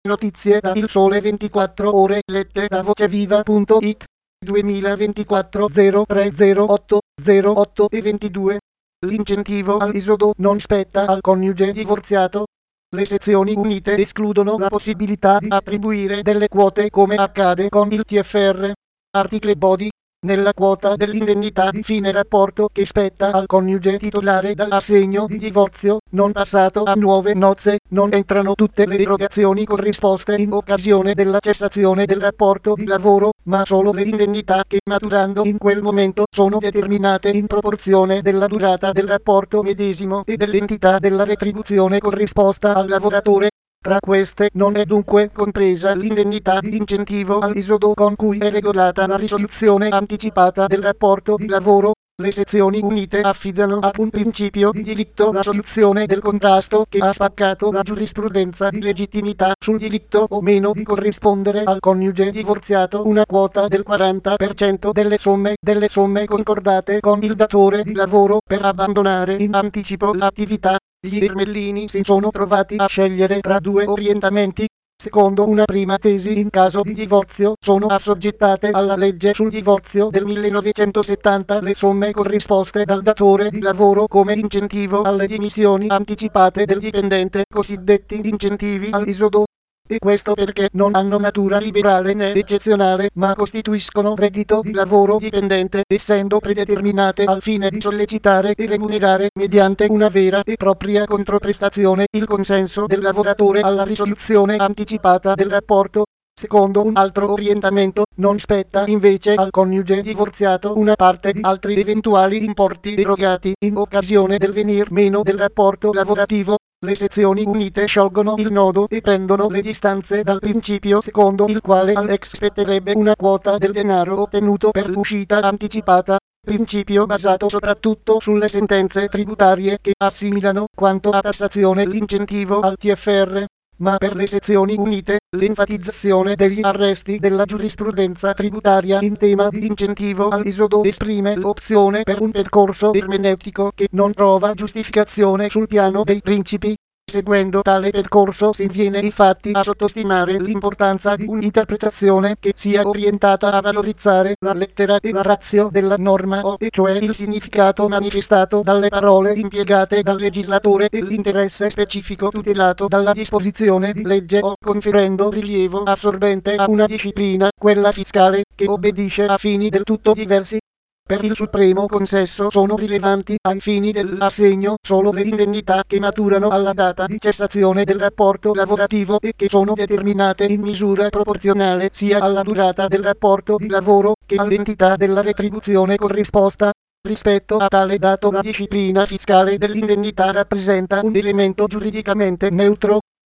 Notizie da Il Sole 24 Ore lette da voceviva.it 2024 0308 08 e 22. L'incentivo all'isodo non spetta al coniuge divorziato. Le sezioni unite escludono la possibilità di attribuire delle quote come accade con il TFR. Articolo body. Nella quota dell'indennità di fine rapporto che spetta al coniuge titolare dall'assegno di divorzio non passato a nuove nozze, non entrano tutte le erogazioni corrisposte in occasione della cessazione del rapporto di lavoro, ma solo le indennità che maturando in quel momento sono determinate in proporzione della durata del rapporto medesimo e dell'entità della retribuzione corrisposta al lavoratore. Tra queste non è dunque compresa l'indennità di incentivo all'isodo con cui è regolata la risoluzione anticipata del rapporto di lavoro. Le sezioni unite affidano ad un principio di diritto la soluzione del contrasto che ha spaccato la giurisprudenza di legittimità sul diritto o meno di corrispondere al coniuge divorziato una quota del 40% delle somme concordate con il datore di lavoro per abbandonare in anticipo l'attività. Gli ermellini si sono trovati a scegliere tra due orientamenti. Secondo una prima tesi, in caso di divorzio sono assoggettate alla legge sul divorzio del 1970 le somme corrisposte dal datore di lavoro come incentivo alle dimissioni anticipate del dipendente, cosiddetti incentivi all'isodo. E questo perché non hanno natura liberale né eccezionale, ma costituiscono reddito di lavoro dipendente, essendo predeterminate al fine di sollecitare e remunerare mediante una vera e propria controprestazione il consenso del lavoratore alla risoluzione anticipata del rapporto. Secondo un altro orientamento, non spetta invece al coniuge divorziato una parte di altri eventuali importi erogati in occasione del venir meno del rapporto lavorativo. Le sezioni unite sciolgono il nodo e prendono le distanze dal principio secondo il quale all'ex spetterebbe una quota del denaro ottenuto per l'uscita anticipata, principio basato soprattutto sulle sentenze tributarie che assimilano quanto a tassazione l'incentivo al TFR. Ma per le sezioni unite, l'enfatizzazione degli arresti della giurisprudenza tributaria in tema di incentivo all'isodo esprime l'opzione per un percorso ermeneutico che non trova giustificazione sul piano dei principi. Seguendo tale percorso si viene infatti a sottostimare l'importanza di un'interpretazione che sia orientata a valorizzare la lettera e la ratio della norma, e cioè il significato manifestato dalle parole impiegate dal legislatore e l'interesse specifico tutelato dalla disposizione di legge, o conferendo rilievo assorbente a una disciplina, quella fiscale, che obbedisce a fini del tutto diversi. Per il supremo consesso sono rilevanti ai fini dell'assegno solo le indennità che maturano alla data di cessazione del rapporto lavorativo e che sono determinate in misura proporzionale sia alla durata del rapporto di lavoro che all'entità della retribuzione corrisposta. Rispetto a tale dato la disciplina fiscale dell'indennità rappresenta un elemento giuridicamente neutro.